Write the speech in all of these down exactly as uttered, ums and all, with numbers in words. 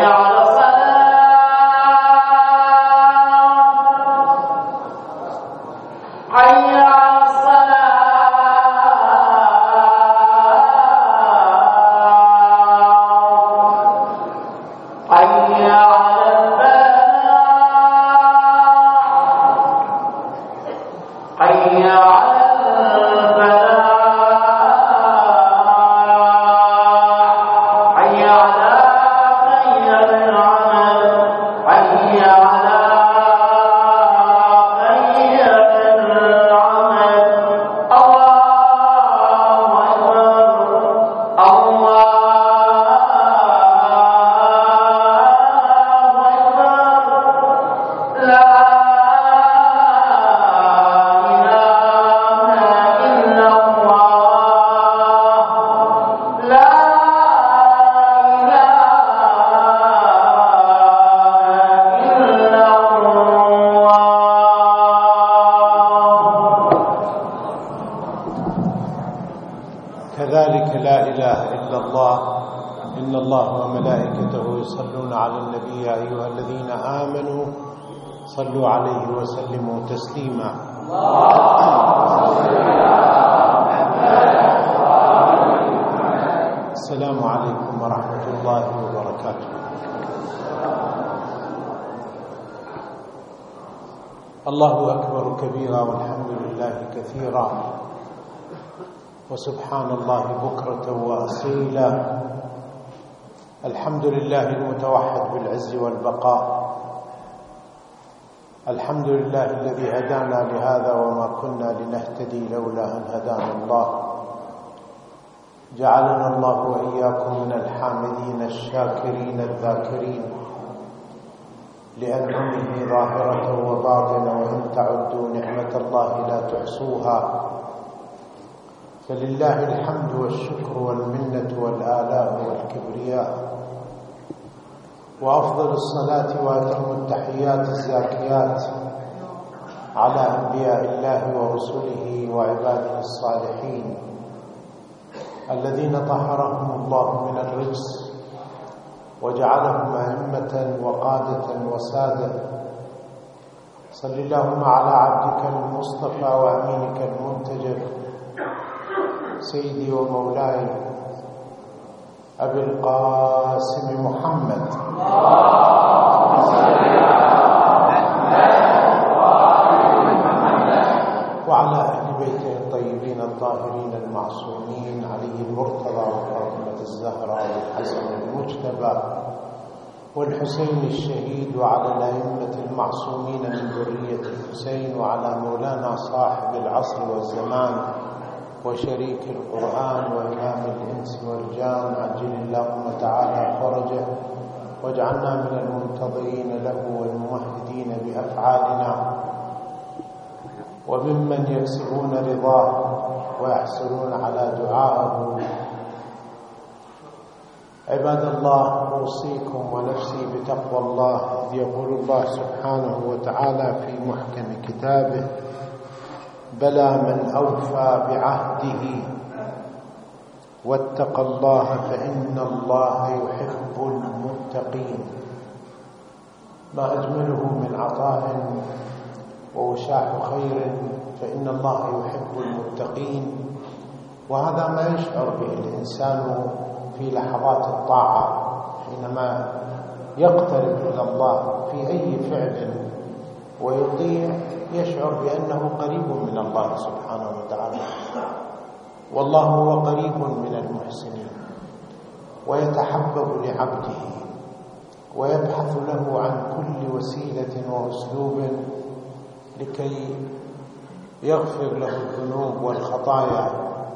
كذلك لا إله إلا الله إن الله وملائكته يصلون على النبي يا أيها الذين آمنوا صلوا عليه وسلموا تسليما. السلام عليكم ورحمة الله وبركاته. الله أكبر كبيرا والحمد لله كثيرا وسبحان الله بكرة وأصيلا. الحمد لله المتوحد بالعز والبقاء، الحمد لله الذي هدانا لهذا وما كنا لنهتدي لولا أن هدانا الله. جعلنا الله وإياكم من الحامدين الشاكرين الذاكرين لأنعمه ظاهرة وباطنة، وإن تعدوا نعمة الله لا تحصوها. فلله الحمد والشكر والمنة والآلاء والكبرياء، وأفضل الصلاة وأتم التحيات الزاكيات على أنبياء الله ورسله وعباده الصالحين الذين طهرهم الله من الرجس وجعلهم أئمة وقادة وسادة. صل اللهم على عبدك المصطفى وأمينك المنتجب سيدي ومولاي أبي القاسم محمد وعلى أهل بيته الطيبين الطاهرين المعصومين علي المرتضى وفاطمة الزهراء والحسن المجتبى والحسين الشهيد، وعلى الأئمة المعصومين من ذرية الحسين، وعلى مولانا صاحب العصر والزمان وشريك القرآن وإمام الإنس والجان، عجل اللهم تعالى فرجه واجعلنا من المنتظرين له والممهدين بأفعالنا وممن يكسبون رضاه ويحصلون على دعائه. عباد الله، أوصيكم ونفسي بتقوى الله، إذ يقول الله سبحانه وتعالى في محكم كتابه: بلى من أوفى بعهده واتقى الله فإن الله يحب المتقين. ما أجمله من عطاء ووشاح خير، فإن الله يحب المتقين. وهذا ما يشعر به الإنسان في لحظات الطاعة، حينما يقترب إلى الله في أي فعل ويطيع يشعر بأنه قريب من الله سبحانه وتعالى، والله هو قريب من المحسنين، ويتحبب لعبده ويبحث له عن كل وسيلة وأسلوب لكي يغفر له الذنوب والخطايا.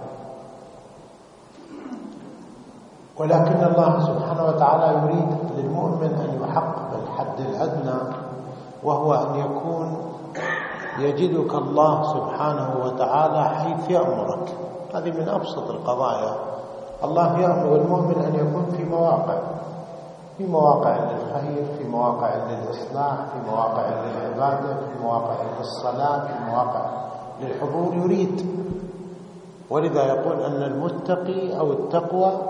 ولكن الله سبحانه وتعالى يريد للمؤمن أن يحقق الحد الأدنى، وهو أن يكون يجدك الله سبحانه وتعالى حيث يأمرك. هذه من أبسط القضايا. الله يأمر المؤمن أن يكون في مواقع في مواقع للخير، في مواقع للإصلاح، في مواقع للعبادة، في مواقع للصلاة، في مواقع للحضور. يريد، ولذا يقول أن المتقي أو التقوى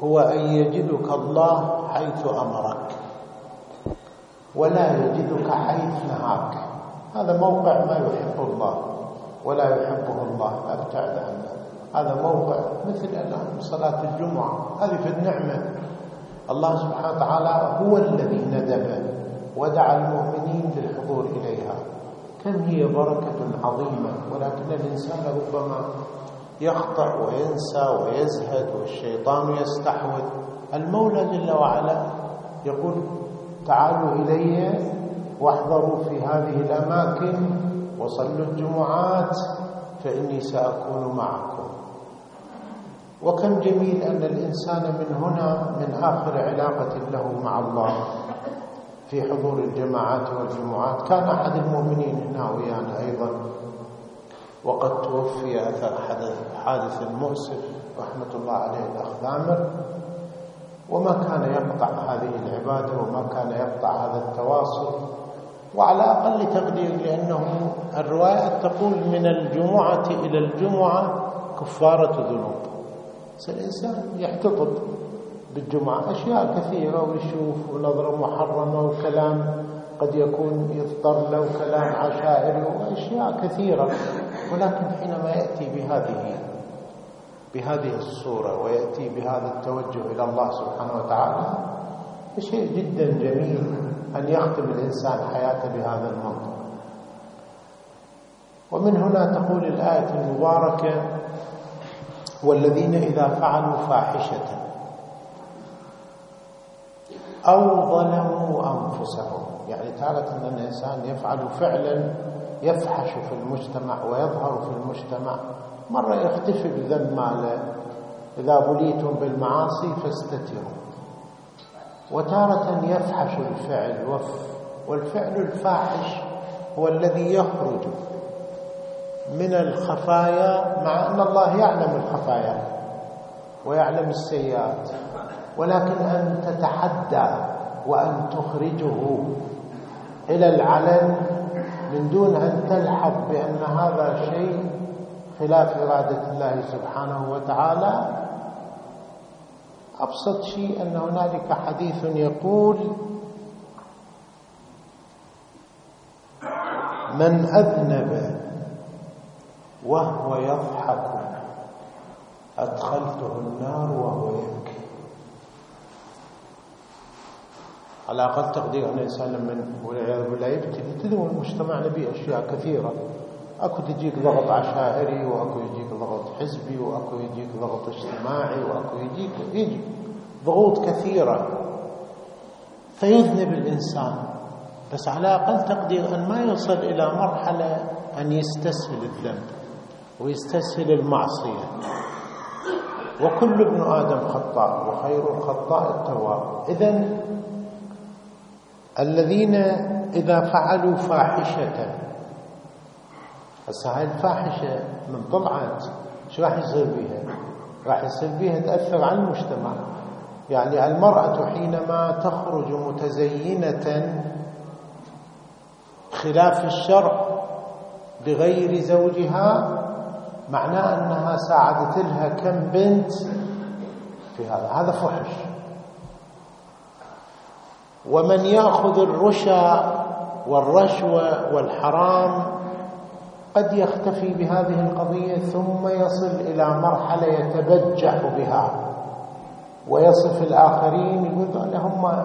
هو أن يجدك الله حيث أمرك ولا يجدك حيث نهاك. هذا موقع ما يحب الله ولا يحبه الله، أبتعد عنه. هذا موقع مثل الآن صلاة الجمعة، هذه في النعمة. الله سبحانه وتعالى هو الذي ندب ودعا المؤمنين للحضور إليها. كم هي بركة عظيمة، ولكن الإنسان ربما يخطأ وينسى ويزهد والشيطان يستحوذ. المولى جل وعلا يقول تعالوا إلي واحضروا في هذه الأماكن وصلوا الجمعات فإني سأكون معكم. وكم جميل أن الإنسان من هنا من آخر علاقة له مع الله في حضور الجماعات والجمعات. كان أحد المؤمنين هنا ويانا أيضا وقد توفي أثر حادث مؤسف رحمة الله عليه الأخ ثامر، وما كان يقطع هذه العبادة وما كان يقطع هذا التواصل، وعلى أقل تقدير لأنه الروايات تقول من الجمعة إلى الجمعة كفارة ذنوب. الإنسان يحتطب بالجمعة أشياء كثيرة ويشوف ونظرة محرمة وكلام قد يكون يضطر له كلام عشائري وأشياء كثيرة، ولكن حينما يأتي بهذه بهذه الصورة ويأتي بهذا التوجه إلى الله سبحانه وتعالى شيء جدا جميل أن يختم الإنسان حياته بهذا المنطق. ومن هنا تقول الآية المباركة والذين إذا فعلوا فاحشة أو ظلموا أنفسهم، يعني تارة أن الإنسان يفعل فعلا يفحش في المجتمع ويظهر في المجتمع. مرة يختفي بذنب ماله، إذا بليتم بالمعاصي فاستتروا. وتارة يفحش الفعل، والفعل الفاحش هو الذي يخرج من الخفايا، مع أن الله يعلم الخفايا ويعلم السيئات، ولكن أن تتحدى وأن تخرجه إلى العلن من دون أن تلحظ بأن هذا شيء خلاف إرادة الله سبحانه وتعالى. أبسط شيء أن هنالك حديث يقول من أذنب وهو يضحك أدخلته النار وهو يبكي. على أقل تقدير أن الإنسان من والعياذ بالله يبتلي. تدرون المجتمع نبي أشياء كثيرة، أكو تجيك ضغط عشائري، وأكو يجيك ضغط حزبي، وأكو يجيك ضغط اجتماعي، وأكو يجيك يجي ضغوط كثيرة فيذنب الإنسان. بس على أقل تقدير أن ما يوصل إلى مرحلة أن يستسهل الذنب ويستسهل المعصية. وكل ابن آدم خطاء وخير الخطاء التواب. إذن الذين إذا فعلوا فاحشة، هسه هاي الفاحشة من طلعت شو راح يصير بيها؟ راح يصير بيها تأثر على المجتمع. يعني المرأة حينما تخرج متزينة خلاف الشرع بغير زوجها معناه أنها ساعدت لها كم بنت في هذا هذا فحش. ومن يأخذ الرشا والرشوة والحرام قد يختفي بهذه القضية ثم يصل إلى مرحلة يتبجح بها ويصف الآخرين يقول لهم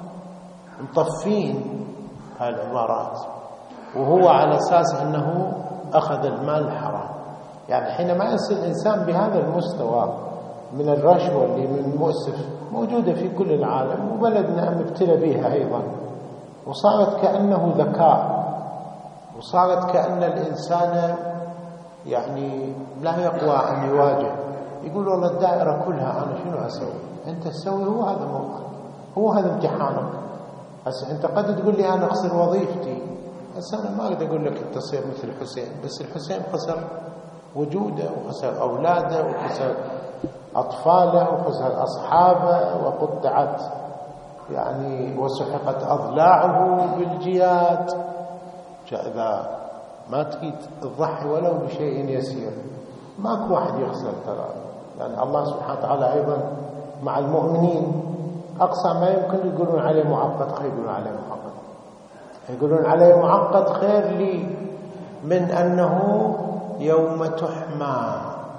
مطفين هاي العبارات، وهو على أساس أنه أخذ المال الحرام. يعني حينما يصل الإنسان بهذا المستوى من الرشوة اللي من مؤسف موجودة في كل العالم وبلدنا مبتلى بها أيضا، وصارت كأنه ذكاء، وصارت كأن الإنسان يعني لا يقوى أن يواجه. يقول والله الدائرة كلها أنا شنو أسوي؟ أنت تسوي هو هذا موقع، هو هذا امتحانك. هسه أنت قد تقول لي أنا أخسر وظيفتي، هسه أنا ما أقدر أقول لك أنت تصير مثل الحسين، بس الحسين خسر وجوده وخسر أولاده وخسر أطفاله وخسر أصحابه وقطعت يعني وسحقت أضلاعه بالجياد. إذا ما تريد تضحي ولو بشيء يسير ماكو واحد يخسر ترى. يعني الله سبحانه وتعالى أيضا مع المؤمنين أقصى ما يمكن يقولون عليه معقد، خير يقولون عليه معقد، يقولون عليه معقد خير لي من أنه يوم تحمى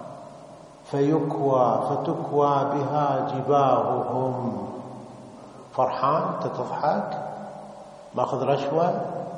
فيكوى فتكوى بها جباههم. فرحان تضحك ماخذ رشوة،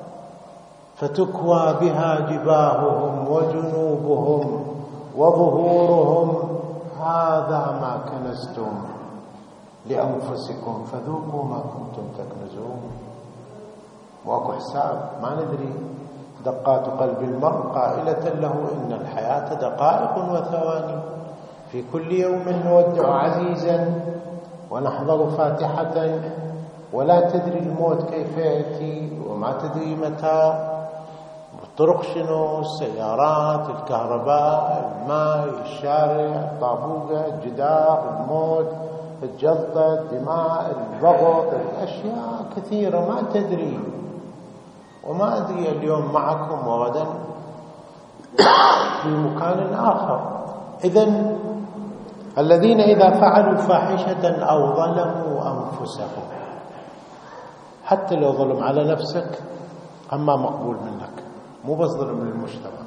فتكوى بها جباههم وجنوبهم وظهورهم هذا ما كنزتم لأنفسكم فذوقوا ما كنتم تكنزون. واكو حساب ما ندري، دقات قلب المرء قائلة له إن الحياة دقائق وثواني، في كل يوم نودع عزيزا ونحضر فاتحة، ولا تدري الموت كيف يأتي وما تدري متى، الطرق شنو، السيارات، الكهرباء، الماء، الشارع، الطابوقة، الجدار، الموت، الجلطة، الدماء، الضغط، الأشياء كثيرة ما تدري. وما أدري اليوم معكم وغدا في مكان آخر. إذن الذين إذا فعلوا فاحشة أو ظلموا أنفسهم، حتى لو ظلم على نفسك أما مقبول منك، مو بس ظلم للمجتمع.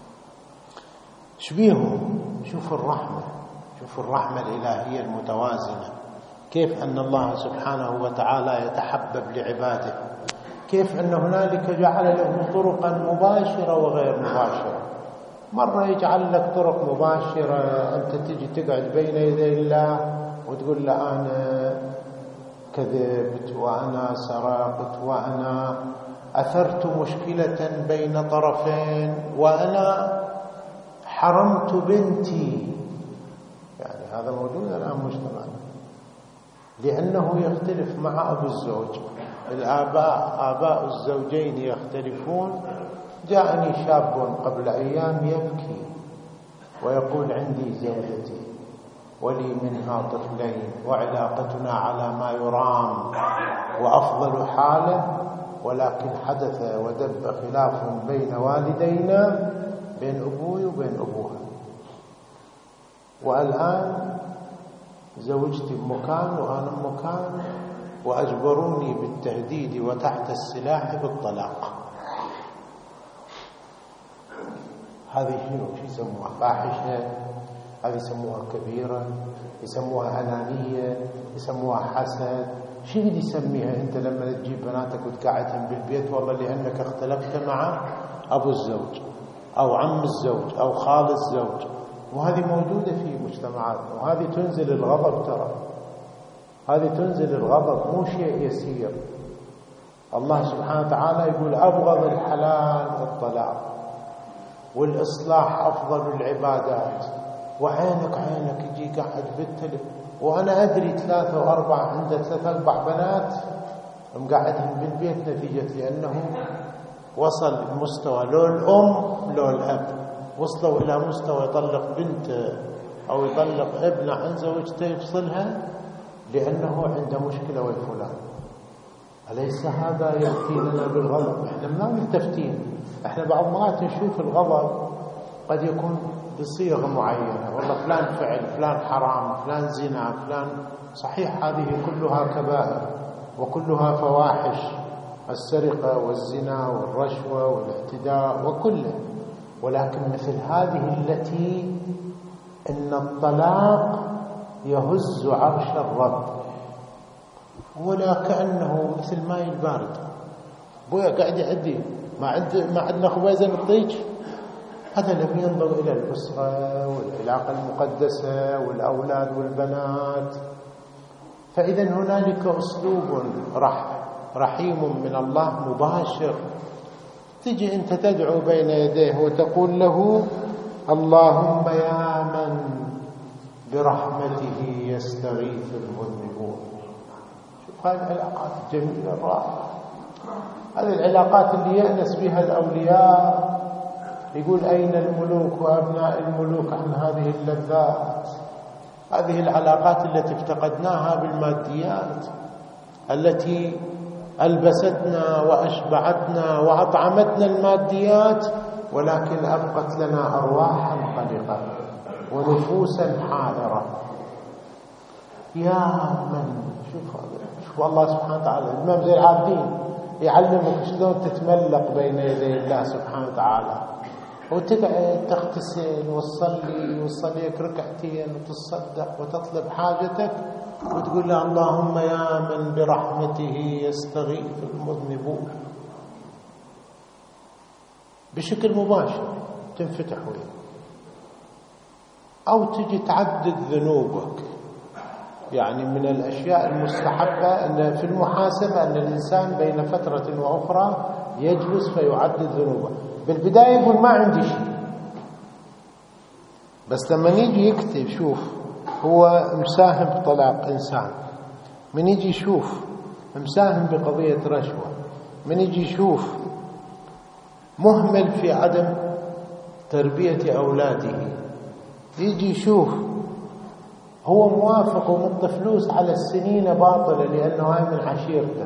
شبيهم؟ شوف الرحمة، شوف الرحمة الإلهية المتوازنة، كيف أن الله سبحانه وتعالى يتحبب لعباده، كيف أن هنالك جعل له طرقا مباشرة وغير مباشرة. مرة يجعل لك طرق مباشرة، أنت تجي تقعد بين يدي الله وتقول له أنا كذبت وأنا سرقت وأنا أثرت مشكلة بين طرفين وأنا حرمت بنتي. يعني هذا موجود الآن مجتمعنا، لأنه يختلف مع أبو الزوج. الآباء آباء الزوجين يختلفون. جاءني شاب قبل أيام يبكي ويقول عندي زوجتي ولي منها طفلين وعلاقتنا على ما يرام وأفضل حاله، ولكن حدث ودب خلاف بين والدينا، بين أبوي وبين أبوها، والآن زوجتي بمكان وأنا بمكان، وأجبروني بالتهديد وتحت السلاح بالطلاق. هذه شنو؟ شو يسموها؟ فاحشة؟ هذه يسموها كبيرة، يسموها أنانية، يسموها حسد. شو بدي يسميها أنت لما تجيب بناتك وتقعدهم بالبيت والله لأنك اختلفت مع أبو الزوج أو عم الزوج أو خال الزوج؟ وهذه موجودة في مجتمعاتنا، وهذه تنزل الغضب. ترى هذه تنزل الغضب، مو شيء يسير. الله سبحانه وتعالى يقول أبغض الحلال الطلاق، والإصلاح أفضل العبادات، وعينك عينك يجي قاعد بالتلف. وأنا أدري ثلاثة وأربعة عنده ثلاثة أربع بنات مقعدهم بالبيت نتيجة لأنه وصل مستوى لو الأم لو الأب وصلوا إلى مستوى يطلق بنته أو يطلق ابنه عن زوجته يفصلها لأنه عنده مشكلة ويا فلان. أليس هذا يأتي لنا بالغضب؟ إحنا ما ملتفتين. إحنا بعض مرات نشوف الغضب قد يكون بصيغة معينة، والله فلان فعل، فلان حرام، فلان زنا، فلان. صحيح هذه كلها كبائر وكلها فواحش، السرقة والزنا والرشوة والاعتداء وكله، ولكن مثل هذه التي إن الطلاق يهز عرش الرب، ولا كأنه مثل ماء البارد. بويا قاعد يعدي ما عند ما عندنا خبيزة نطيج. هذا لم ينظر إلى الأسرة والعلاقة المقدسة والأولاد والبنات. فإذا هنالك أسلوب رح رحيم من الله مباشر. تجي أنت تدعو بين يديه وتقول له اللهم يا من برحمته يستغيث المذنبون. شوف هذه العلاقات الجميلة الرائعة، هذه العلاقات اللي يأنس بها الأولياء. يقول أين الملوك وأبناء الملوك عن هذه اللذات؟ هذه العلاقات التي افتقدناها بالماديات، التي ألبستنا وأشبعتنا وأطعمتنا الماديات، ولكن أبقت لنا أرواحا قلقة ونفوسا حائرة. يا من شوف شوف الله سبحانه وتعالى الإمام زي العابدين يعلمك شلون تتملق بين يدي الله سبحانه وتعالى، وتقعد تغتسل وتصلي وتصليك ركعتين وتصدق وتطلب حاجتك وتقول له اللهم يا من برحمته يستغيث المذنبون، بشكل مباشر تنفتح وجهك. أو تجي تعدد ذنوبك. يعني من الأشياء المستحبة أن في المحاسبة أن الإنسان بين فترة وأخرى يجلس فيعدد ذنوبه. بالبداية يقول ما عندي شيء، بس لما يجي يكتب شوف هو مساهم بطلاق إنسان، من يجي يشوف مساهم بقضية رشوة، من يجي يشوف مهمل في عدم تربية أولاده، يجي يشوف هو موافق ومط فلوس على السنين باطلة لأنه هاي من عشيرته.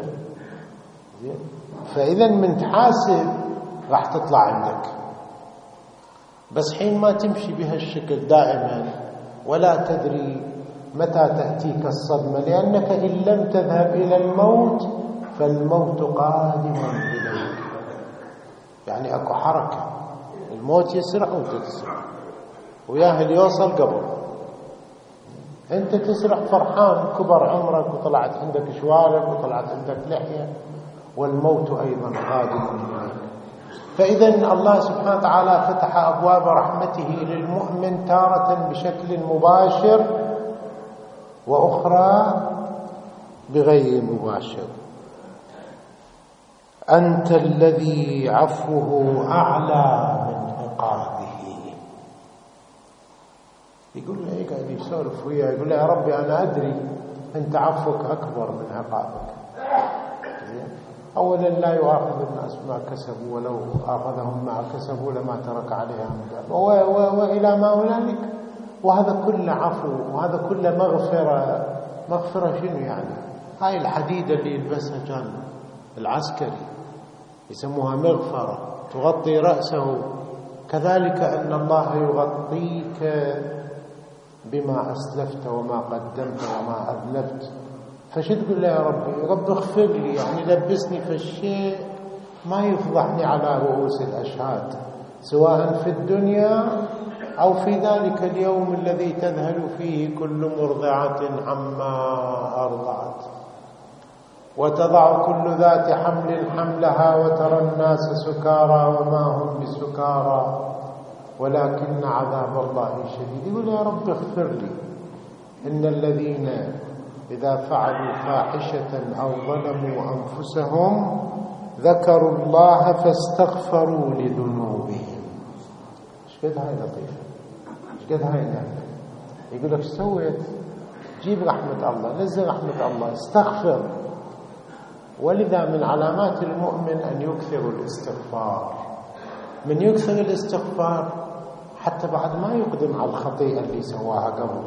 فإذا من تحاسب راح تطلع عندك، بس حين ما تمشي بهالشكل دائما ولا تدري متى تأتيك الصدمة، لأنك إن لم تذهب إلى الموت فالموت قادم إليك. يعني أكو حركة، الموت يسرع وانت تسرع، وياهل يوصل قبل. انت تسرع فرحان كبر عمرك وطلعت عندك شوارب وطلعت عندك لحية، والموت أيضا قادم إليك. فإذا الله سبحانه وتعالى فتح أبواب رحمته للمؤمن تارة بشكل مباشر وأخرى بغير مباشر. أنت الذي عفوه أعلى من عقابه. يقول له إيه قاعد يسولف وياه، يقول له يا ربي أنا أدري أنت عفوك أكبر من عقابك. أولا لا يؤاخذ الناس ما كسبوا، ولو آخذهم ما كسبوا لما ترك عليها مدام، وإلى ما هنالك. وهذا كله عفو، وهذا كله مغفرة. مغفرة شنو يعني؟ هاي الحديدة اللي يلبسها كان العسكري يسموها مغفرة، تغطي رأسه. كذلك أن الله يغطيك بما أسلفت وما قدمت وما أذنبت. فشو تقول له يا ربي؟ رب اغفر لي، يعني لبسني في الشيء ما يفضحني على رؤوس الأشهاد، سواء في الدنيا أو في ذلك اليوم الذي تذهل فيه كل مرضعة عما أرضعت، وتضع كل ذات حمل حملها، وترى الناس سكارى وما هم بسكارى ولكن عذاب الله شديد. يقول يا رب اغفر لي. إن الذين إذا فعلوا فاحشة أو ظلموا أنفسهم ذكروا الله فاستغفروا لذنوبهم. ايش قد هاي لطيفة، ايش قد هاي نعمة. يقول لك سويت؟ جيب رحمة الله، نزل رحمة الله، استغفر. ولذا من علامات المؤمن أن يكثر الاستغفار. من يكثر الاستغفار حتى بعد ما يقدم على الخطيئة اللي سواها قبل.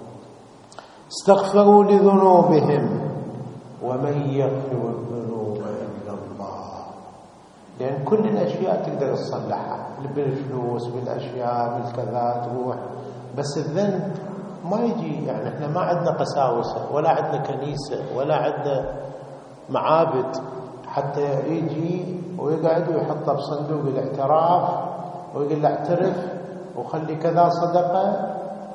استغفروا لذنوبهم ومن يغفر الذنوب إلا الله. لأن كل الأشياء تقدر تصلحها، بالفلوس بالأشياء بالكذا تروح، بس الذنب ما يجي. يعني احنا ما عندنا قساوسة ولا عندنا كنيسة ولا عندنا معابد حتى يجي ويقعد ويحطه بصندوق الاعتراف ويقول له اعترف وخلي كذا صدقة،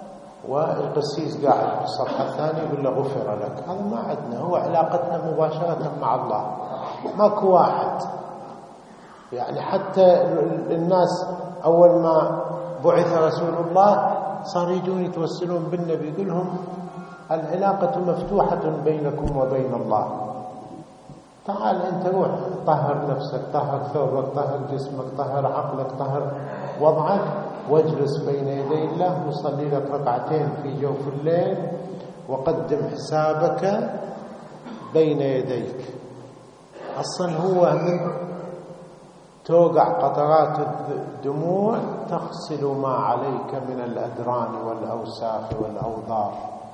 والقسيس قاعد في الصفحة الثانية يقول له غفر لك. هذا ما عندنا. هو علاقتنا مباشرة مع الله، ماكو واحد. يعني حتى الناس أول ما بعث رسول الله صار يجون يتوسلون بالنبي، يقول لهم العلاقة مفتوحة بينكم وبين الله. تعال أنت روح طهر نفسك، طهر ثوبك، طهر جسمك، طهر عقلك، طهر وضعك، واجلس بين يدي الله وصلي لك ركعتين في جوف الليل، وقدم حسابك بين يديك. أصلا هو من توقع قطرات الدموع تغسل ما عليك من الأدران والأوساخ والأوضار.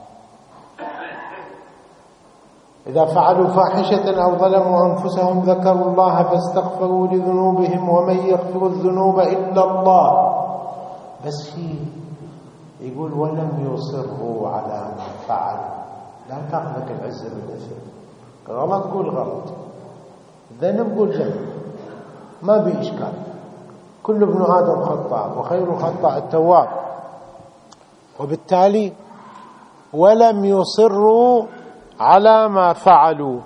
إذا فعلوا فاحشة أو ظلموا أنفسهم ذكروا الله فاستغفروا لذنوبهم ومن يغفر الذنوب إلا الله. بس هي يقول ولم يصروا على ما فعلوا. لا تأخذك العزة بالإثم، غلط قول غلط، ذنب قول ذنب، ما بي إشكال. كل ابن آدم خطاء وخير الخطاء التواب. وبالتالي ولم يصروا على ما فعلوا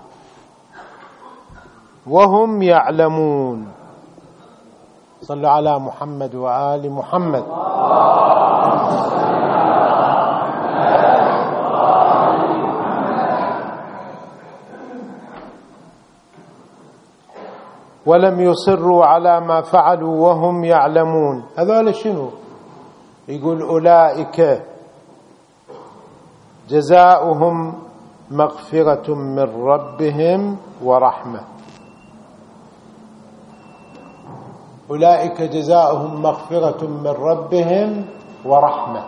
وهم يعلمون. صلوا على محمد وآل محمد. ولم يصروا على ما فعلوا وهم يعلمون. هذول شنو؟ يقول أولئك جزاؤهم مغفرة من ربهم ورحمة. أولئك جزاؤهم مغفرة من ربهم ورحمة.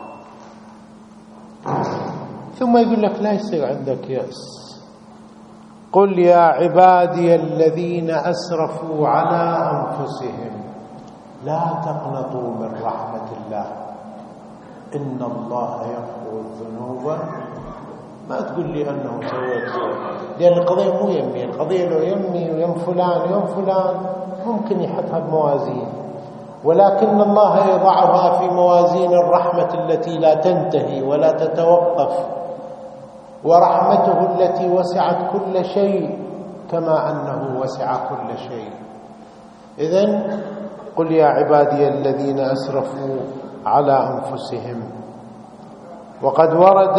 ثم يقول لك لا يصير عندك يأس. قل يا عبادي الذين أسرفوا على أنفسهم لا تقنطوا من رحمة الله إن الله يغفر الذنوب. ما تقول لي أنه سويت، لأن القضية مو يمي، القضية لو يمي ويم فلان ويم فلان ممكن يحطها بموازين، ولكن الله يضعها في موازين الرحمة التي لا تنتهي ولا تتوقف، ورحمته التي وسعت كل شيء كما أنه وسع كل شيء. إذن قل يا عبادي الذين أسرفوا على أنفسهم. وقد ورد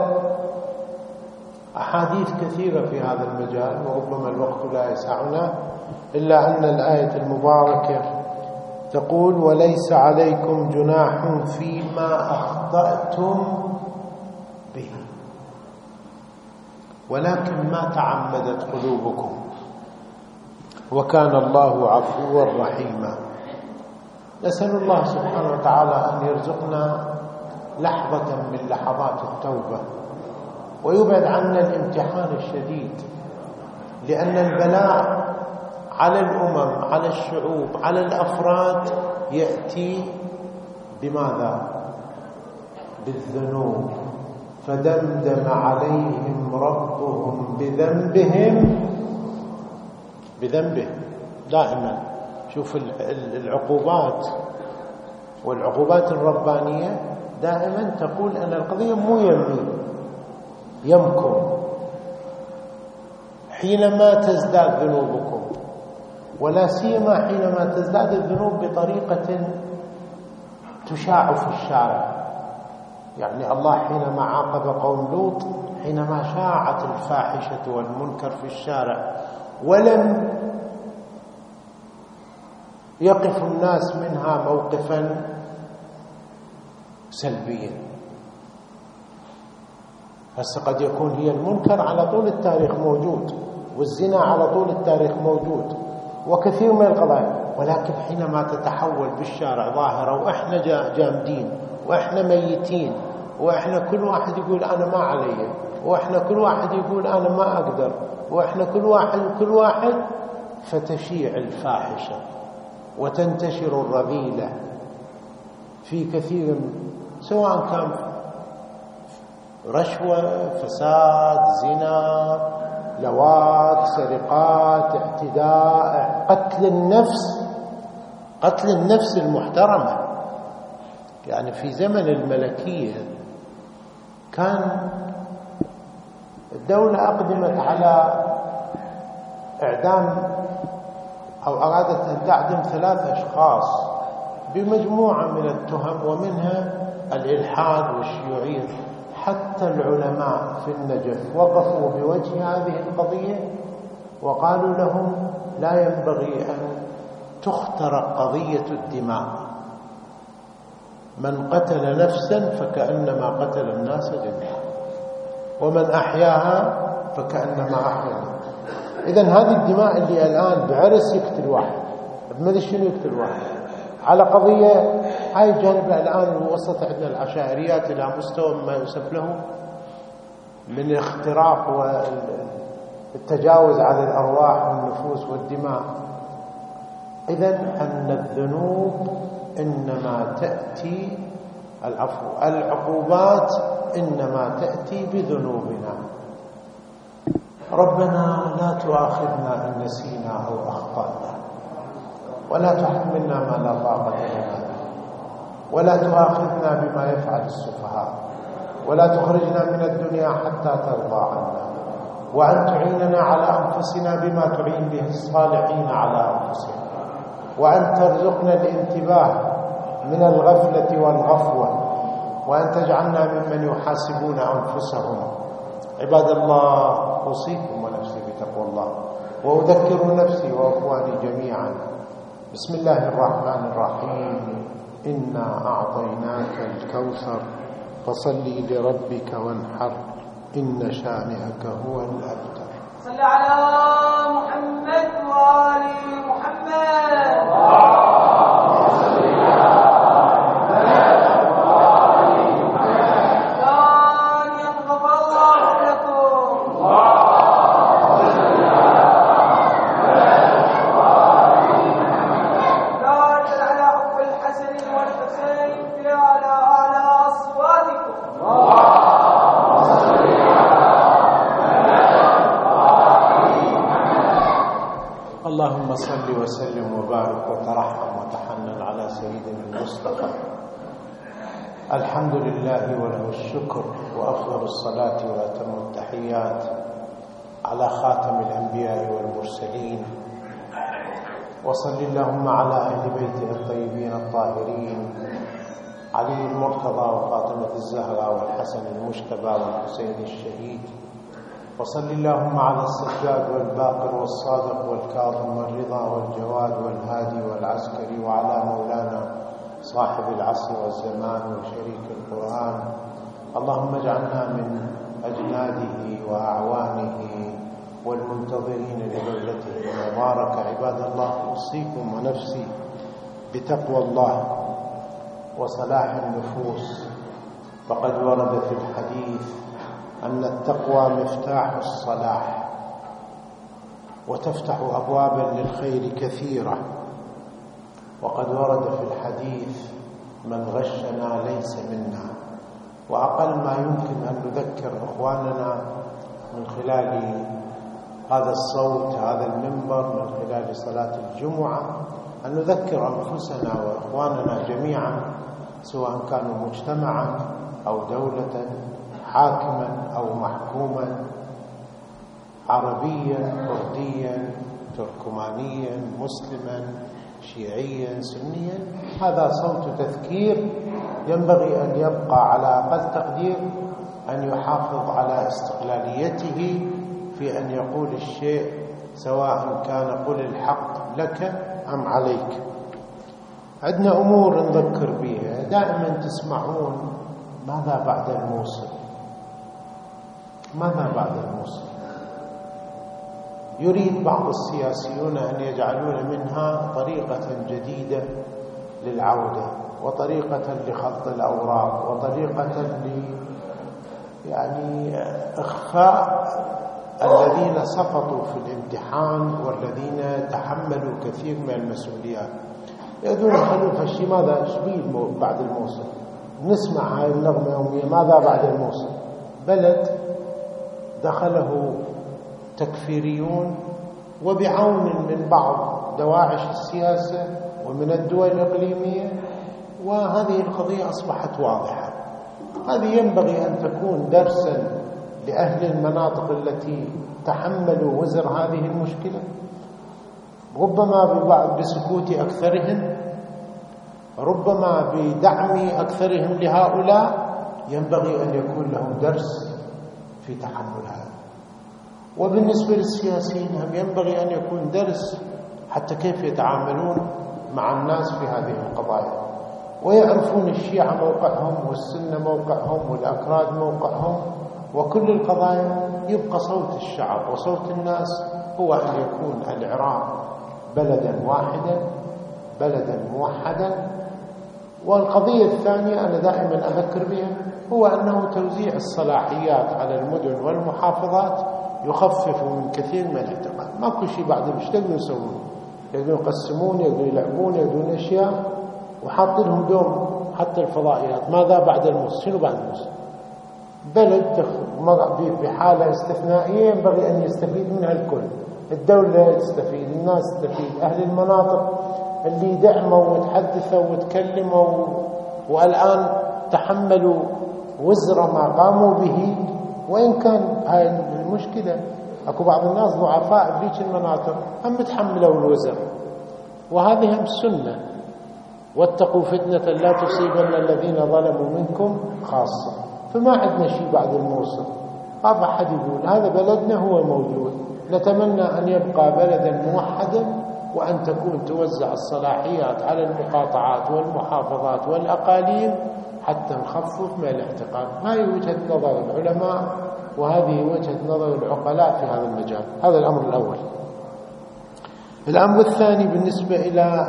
أحاديث كثيرة في هذا المجال وربما الوقت لا يسعنا، إلا أن الآية المباركة تقول وليس عليكم جناح فيما أخطأتم به ولكن ما تعمدت قلوبكم وكان الله عفوا رحيما. نسأل الله سبحانه وتعالى أن يرزقنا لحظة من لحظات التوبة ويبعد عنا الامتحان الشديد، لأن البلاء على الأمم، على الشعوب، على الأفراد يأتي بماذا؟ بالذنوب. فدمدم عليهم ربهم بذنبهم بذنبهم دائما. شوف العقوبات والعقوبات الربانية دائما تقول أن القضية مو يمي يمكم، حينما تزداد ذنوبكم، ولا سيما حينما تزداد الذنوب بطريقة تشاع في الشارع. يعني الله حينما عاقب قوم لوط حينما شاعت الفاحشة والمنكر في الشارع ولم يقف الناس منها موقفا سلبيا. هسه قد يكون هي المنكر على طول التاريخ موجود، والزنا على طول التاريخ موجود، وكثير من القضايا، ولكن حينما تتحول بالشارع ظاهرة وإحنا جامدين وإحنا ميتين وإحنا كل واحد يقول أنا ما علي، وإحنا كل واحد يقول أنا ما أقدر، وإحنا كل واحد وكل واحد، فتشيع الفاحشة وتنتشر الرذيلة في كثير، سواء كان رشوة، فساد، زنا، لواط، سرقات، اعتداء، قتل النفس، قتل النفس المحترمة. يعني في زمن الملكية كان الدولة أقدمت على إعدام أو أرادت أن تعدم ثلاث أشخاص بمجموعة من التهم، ومنها الإلحاد والشيوعية. حتى العلماء في النجف وقفوا بوجه هذه القضية وقالوا لهم لا ينبغي أن تخترق قضية الدماء، من قتل نفسا فكأنما قتل الناس جميعا، ومن أحياها فكأنما أحيا. إذن هذه الدماء اللي الآن بعرس يقتل واحد، بمدري شنو يقتل واحد على قضية هاي جانبها الآن وصلت عندنا العشائريات إلى مستوى ما يوصف له من الاختراق والتجاوز على الأرواح والنفوس والدماء. إذن أن الذنوب إنما تأتي العفو، العقوبات إنما تأتي بذنوبنا. ربنا لا تؤاخذنا إن نسينا أو أخطأنا، ولا تحملنا ما لا طاقة لنا به، ولا تؤاخذنا بما يفعل السفهاء، ولا تخرجنا من الدنيا حتى ترضى عنا، وأن تعيننا على أنفسنا بما تعين به الصالحين على أنفسهم، وأن ترزقنا الانتباه من الغفلة والغفوة، وأن تجعلنا ممن يحاسبون أنفسهم. عباد الله، أوصيكم ونفسي بتقوى الله، وأذكر نفسي وأخواني جميعا. بسم الله الرحمن الرحيم. إنا أعطيناك الكوثر فصل لربك وانحر إن شانئك هو الأبتر. صل على محمد وآل محمد. اللهم صل وسلم وبارك وترحم وتحنن على سيدنا المصطفى. الحمد لله وله الشكر، وأفضل الصلاة وأتم التحيات على خاتم الأنبياء والمرسلين. وصل اللهم على أهل بيته الطيبين الطاهرين، علي المرتضى وفاطمة الزهراء والحسن المجتبى والحسين الشهيد. وصل اللهم على السجاد والباقر والصادق والكاظم والرضا والجواد والهادي والعسكري، وعلى مولانا صاحب العصر والزمان وشريك القرآن. اللهم اجعلنا من أجناده وأعوانه والمنتظرين لدولته المباركة. عباد الله، أوصيكم ونفسي بتقوى الله وصلاح النفوس. فقد ورد في الحديث أن التقوى مفتاح الصلاح، وتفتح أبوابا للخير كثيرة. وقد ورد في الحديث: من غشنا ليس منا. وأقل ما يمكن أن نذكر إخواننا من خلال هذا الصوت، هذا المنبر، من خلال صلاة الجمعة، أن نذكر أنفسنا وإخواننا جميعا، سواء كانوا مجتمعا أو دولة، حاكما أو محكوما، عربيا كرديا تركمانيا مسلما شيعيا سنيا. هذا صوت تذكير ينبغي أن يبقى على أقل تقدير، أن يحافظ على استقلاليته في أن يقول الشيء، سواء كان قل الحق لك أم عليك. عندنا أمور نذكر بها. دائما تسمعون: ماذا بعد الموصل؟ ماذا بعد الموصل؟ يريد بعض السياسيون أن يجعلون منها طريقة جديدة للعودة، وطريقة لخلط الأوراق، وطريقة ل يعني إخفاء الذين سقطوا في الامتحان والذين تحملوا كثير من المسؤوليات. يقولون خلوا فالشي ماذا شبيه بعد الموصل. نسمع هاي النغمة يوميا: ماذا بعد الموصل؟ بلد دخله تكفيريون وبعون من بعض دواعش السياسة ومن الدول الإقليمية، وهذه القضية أصبحت واضحة. هذه ينبغي أن تكون درسا لأهل المناطق التي تحملوا وزر هذه المشكلة، ربما بسكوت أكثرهم، ربما بدعم أكثرهم لهؤلاء. ينبغي أن يكون لهم درس في تحمل هذا. وبالنسبة للسياسيين هم ينبغي أن يكون درس حتى كيف يتعاملون مع الناس في هذه القضايا، ويعرفون الشيعة موقعهم والسنة موقعهم والأكراد موقعهم، وكل القضايا يبقى صوت الشعب وصوت الناس هو أن يكون العراق بلدا واحدا، بلدا موحدا. والقضية الثانية أنا دائما أذكر بها، هو أنه توزيع الصلاحيات على المدن والمحافظات يخفف من كثير من الاعتقاد. ما كل شيء بعد مش تقدرون يسوون، يقدرون يقسمون، يقدرون يلعبون، يقدرون أشياء، وحاطين لهم دوم. حتى الفضائيات: ماذا بعد الموصل؟ شنو بعد الموصل؟ بلد بحالة استثنائية ينبغي أن يستفيد منها الكل، الدولة تستفيد، الناس تستفيد، أهل المناطق اللي دعموا وتحدثوا وتكلموا والآن تحملوا وزر ما قاموا به. وإن كان هاي المشكلة أكو بعض الناس ضعفاء بذيك المناطق هم تحملوا الوزر، وهذه هم السنة، واتقوا فتنة لا تصيبن الذين ظلموا منكم خاصة. فما عندنا شيء بعد الموصل. هذا أحد يقول هذا بلدنا هو موجود، نتمنى أن يبقى بلدا موحدا، وأن تكون توزع الصلاحيات على المقاطعات والمحافظات والأقاليم حتى نخفف من الاحتقان. هذه وجهة نظر العلماء، وهذه وجهة نظر العقلاء في هذا المجال. هذا الأمر الأول. الأمر الثاني بالنسبة إلى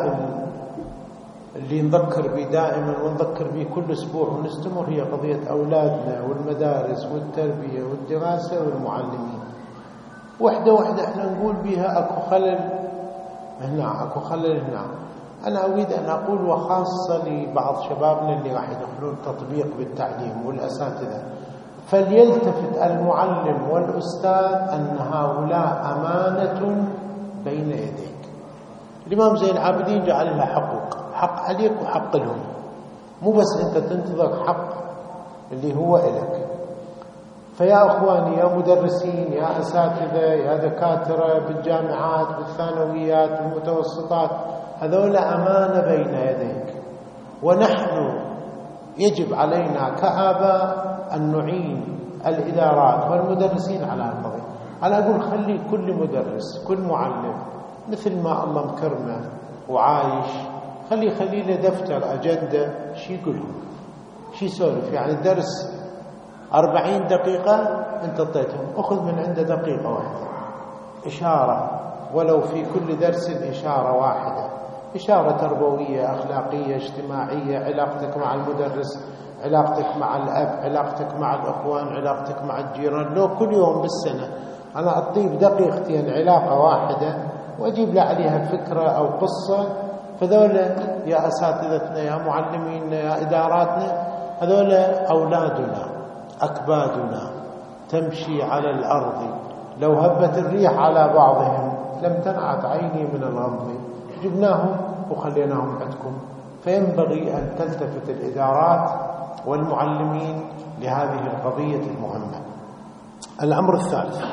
اللي نذكر به دائما ونذكر به كل أسبوع ونستمر، هي قضية أولادنا والمدارس والتربية والدراسة والمعلمين. وحدة وحدة احنا نقول بها أكو خلل هنا، أكو خلل هنا. أنا أريد أن أقول، وخاصة لبعض شبابنا اللي راح يدخلون تطبيق بالتعليم والأساتذة، فليلتفت المعلم والأستاذ أن هؤلاء أمانة بين يديك. الإمام زين العابدين جعل لها حقوق، حق عليك وحق لهم، مو بس أنت تنتظر حق اللي هو إلك. فيا أخواني، يا مدرسين، يا أساتذة، يا دكاترة بالجامعات بالثانويات بالمتوسطات، هذول أمانة بين يديك، ونحن يجب علينا كآباء أن نعين الإدارات والمدرسين على القضية. أنا أقول خلي كل مدرس كل معلم مثل ما الله مكرمه وعايش، خلي خلي له دفتر أجندة، شي يقولهم شي يسولف. يعني الدرس أربعين دقيقة أنت اعطيتهم، أخذ من عنده دقيقة واحدة إشارة، ولو في كل درس إشارة واحدة، إشارة تربوية أخلاقية اجتماعية، علاقتك مع المدرس، علاقتك مع الأب، علاقتك مع الأخوان، علاقتك مع الجيران. لو كل يوم بالسنة أنا أطيب دقيقتين علاقة واحدة وأجيب له عليها فكرة أو قصة، فذولا يا أساتذتنا يا معلمين يا إداراتنا، هذولا أولادنا أكبادنا تمشي على الأرض، لو هبت الريح على بعضهم لم تنعت عيني من الغمض، جبناهم وخليناهم عندكم. فينبغي أن تلتفت الإدارات والمعلمين لهذه القضية المهمة. الأمر الثالث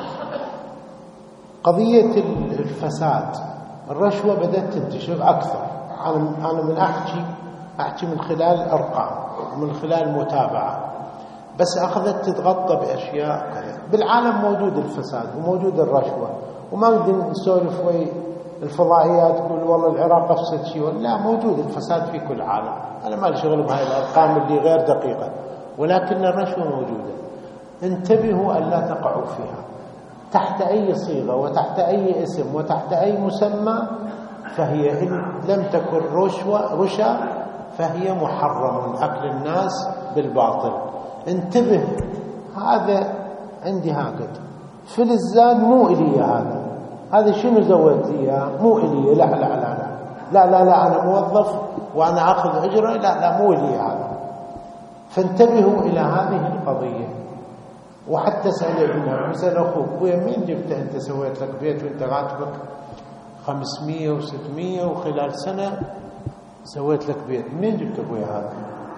قضية الفساد. الرشوة بدأت تنتشر أكثر. أنا من أحكي أحكي من خلال أرقام ومن خلال متابعة، بس أخذت تتغطى بأشياء كذا. بالعالم موجود الفساد وموجود الرشوة، وما نقدر نسولف وي الفضائيات تقول والله العراق أفسد شيء، لا، موجود الفساد في كل عالم. أنا ما لي شغل بهاي الأرقام اللي غير دقيقة، ولكن الرشوة موجودة. انتبهوا أن لا تقعوا فيها تحت أي صيغة وتحت أي اسم وتحت أي مسمى، فهي إن لم تكن رشوة رشا فهي محرم أكل الناس بالباطل. انتبه، هذا عندي هكذا فلزان مو إلي، هذا هذا شنو زودت إياه مو إلي، لا لا لا لا لا لا لا أنا موظف وأنا أخذ أجرة، لا لا مو إلي هذا. فانتبهوا إلى هذه القضية. وحتى اسأل ابنك، مثل أخوك، ويا مين جبت أنت سويت لك بيت وأنت راتبك خمسمية وستمية وخلال سنة سويت لك بيت، منين جبت أبويا هذا؟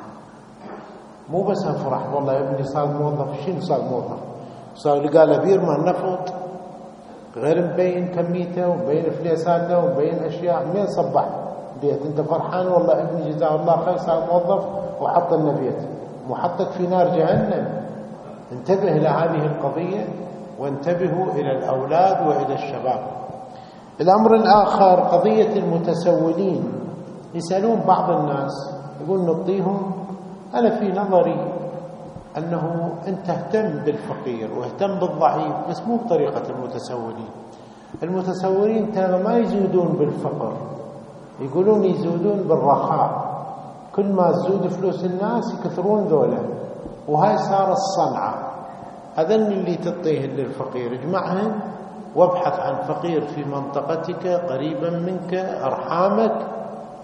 مو بس أفرح والله ابني صار موظف. شنو صار موظف؟ صار لقى بير مع النفط غير مبين كميته ومبين فليساته ومبين أشياء، منين صبح بيت؟ أنت فرحان والله ابني جزاه الله خير صار موظف وحط لنا بيت، محطك في نار جهنم. انتبه إلى هذه القضية، وانتبهوا إلى الأولاد وإلى الشباب. الأمر الآخر قضية المتسولين. يسألون بعض الناس يقول نعطيهم. أنا في نظري أنه أنت اهتم بالفقير واهتم بالضعيف، بس مو بطريقة المتسولين. المتسولين ترى ما يزودون بالفقر، يقولون يزودون بالرخاء. كل ما تزود فلوس الناس يكثرون ذولا، وهاي صار الصنعة. هذن اللي تعطيه للفقير اجمعهن وابحث عن فقير في منطقتك قريبا منك أرحامك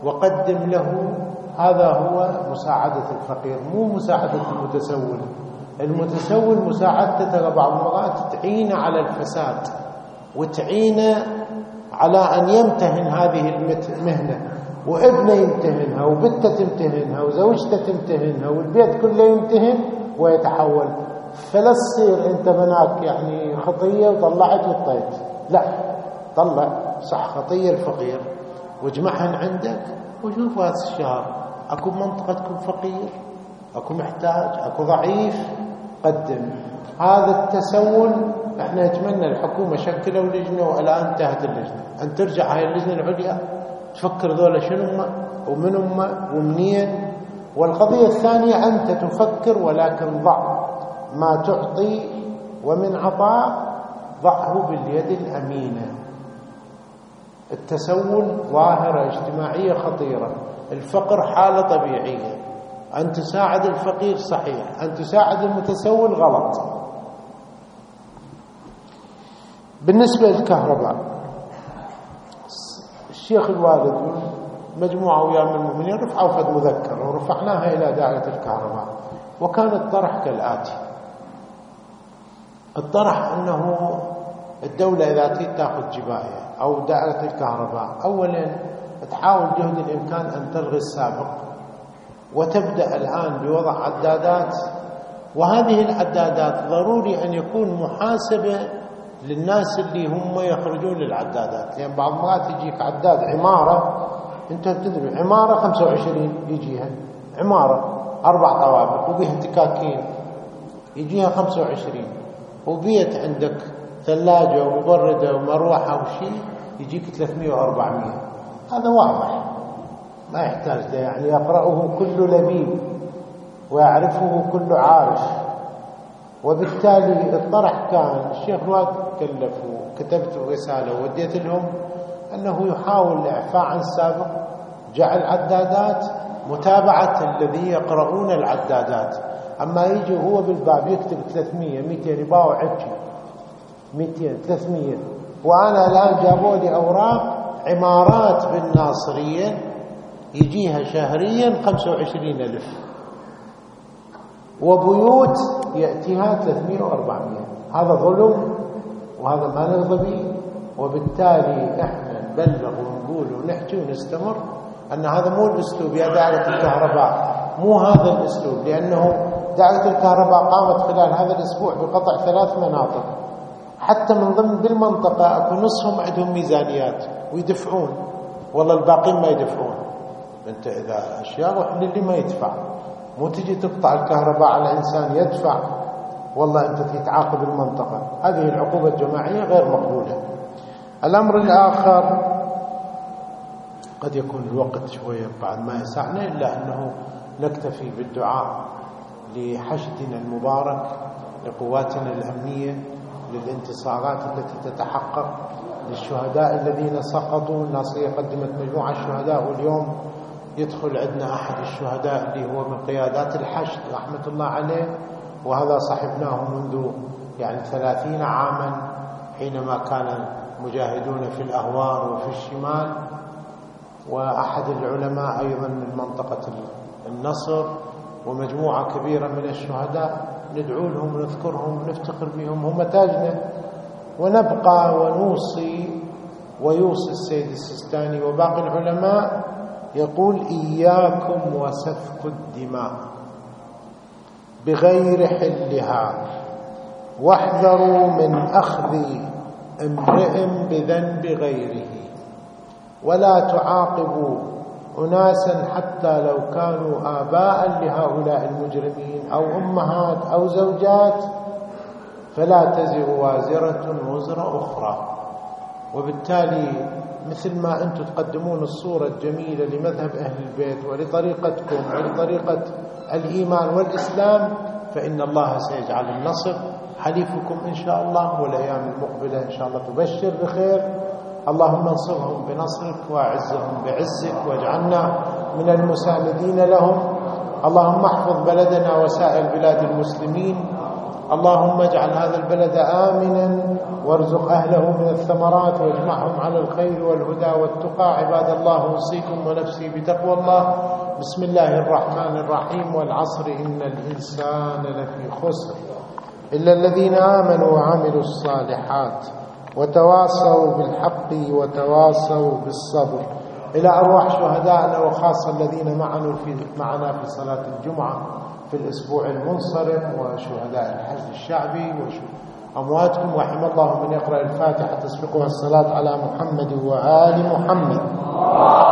وقدم له. هذا هو مساعدة الفقير، مو مساعدة المتسول. المتسول مساعدته ترى بعض المرات تعينه على الفساد وتعينه على أن يمتهن هذه المهنة، وابنه يمتهنها وبنته تمتهنها وزوجته تمتهنها والبيت كله يمتهن ويتحول. فلا تصير أنت بناك يعني خطية وطلعت وطيت، لا، طلع صح خطية الفقير واجمعهن عندك وشوف هذا الشهر أكو بمنطقتكم فقير، أكو محتاج، أكو ضعيف، قدم. هذا التسول احنا نتمنى الحكومة شكلوا لجنة والآن انتهت اللجنة، أن ترجع هاي اللجنة العليا تفكر ذولا شنو ومن هم ومنين. والقضية الثانية أنت تفكر ولكن ضع ما تعطي ومن عطاء ضعه باليد الأمينة. التسول ظاهرة اجتماعية خطيرة، الفقر حالة طبيعية، أن تساعد الفقير صحيح، أن تساعد المتسول غلط. بالنسبة للكهرباء، الشيخ الوالد مجموعة ويا المؤمنين رفعوا فد مذكرة ورفعناها إلى دائرة الكهرباء، وكان الطرح كالآتي: الطرح أنه الدولة إذا تريد تأخذ جباية أو دائرة الكهرباء، أولا تحاول جهد الإمكان أن تلغي السابق وتبدأ الآن بوضع عدادات، وهذه العدادات ضروري أن يكون محاسبة للناس اللي هم يخرجون للعدادات، لأن بعض مرات يجيك عداد عمارة، أنت تدري عمارة خمسة وعشرين يجيها عمارة أربع طوابق وبيها تكاكين يجيها خمسة وعشرين، وبيت عندك ثلاجة ومبردة ومروحة وشيء يجيك ثلاثمائة وأربعمائة. هذا واضح ما يحتاج يعني يقرأه كل لبيب ويعرفه كل عارف. وبالتالي الطرح كان الشيخ الوالد كلف وكتبت رسالة ووديت لهم أنه يحاول الإعفاء عن السابق، جعل عدادات متابعة الذي يقرؤون العدادات. أما يجي هو بالباب يكتب ثلاثمائة مئتين يباوع عجي مئتين ثلاثمائة، وأنا الآن جابوا لي أوراق عمارات بالناصرية يجيها شهريا خمسة وعشرين ألف، وبيوت يأتيها ثلاثمائة وأربعمائة. هذا ظلم وهذا ما نرضى به. وبالتالي احنا نبلغ ونقول ونحكي ونستمر أن هذا مو الأسلوب يا دائرة الكهرباء، مو هذا الأسلوب، لأنه دائرة الكهرباء قامت خلال هذا الأسبوع بقطع ثلاث مناطق، حتى من ضمن بالمنطقة أكو نصهم عندهم ميزانيات ويدفعون، والله الباقين ما يدفعون. أنت إذا أشياء روح للي ما يدفع، مو تجي تقطع الكهرباء على إنسان يدفع والله أنت تتعاقب المنطقة. هذه العقوبة الجماعية غير مقبولة. الأمر الآخر قد يكون الوقت شوية بعد ما يسعنا، إلا أنه نكتفي بالدعاء لحشدنا المبارك لقواتنا الأمنية، للانتصارات التي تتحقق، للشهداء الذين سقطوا. الناصرية قدمت مجموعة الشهداء، واليوم يدخل عندنا أحد الشهداء اللي هو من قيادات الحشد رحمة الله عليه، وهذا صاحبناه منذ يعني ثلاثين عاما حينما كان مجاهدون في الأهوار وفي الشمال، وأحد العلماء أيضا من منطقة النصر، ومجموعة كبيرة من الشهداء. ندعو لهم ونذكرهم ونفتخر بهم، هم تاجنا. ونبقى ونوصي ويوصي السيد السيستاني وباقي العلماء يقول: إياكم وسفك الدماء بغير حلها، واحذروا من أخذ امرئ بذنب غيره، ولا تعاقبوا أناسا حتى لو كانوا آباء لهؤلاء المجرمين أو أمهات أو زوجات، فلا تزر وازرة وزر أخرى. وبالتالي مثل ما أنتم تقدمون الصورة الجميلة لمذهب أهل البيت ولطريقتكم ولطريقة الإيمان والإسلام، فإن الله سيجعل النصر حليفكم إن شاء الله، والأيام المقبلة إن شاء الله تبشر بخير. اللهم انصرهم بنصرك واعزهم بعزك، واجعلنا من المساندين لهم. اللهم احفظ بلدنا وسائر بلاد المسلمين. اللهم اجعل هذا البلد آمنا، وارزق أهله من الثمرات، واجمعهم على الخير والهدى والتقى. عباد الله، أوصيكم ونفسي بتقوى الله. بسم الله الرحمن الرحيم والعصر إن الإنسان لفي خسر إلا الذين آمنوا وعملوا الصالحات وتواصوا بالحق وتواصوا بالصبر. إلى أرواح شهدائنا وخاصة الذين معنا في معنا في صلاة الجمعة في الأسبوع المنصرم وشهداء الحج الشعبي وأمواتكم، ورحم الله من يقرأ الفاتحة تسبقها الصلاة على محمد وآل محمد.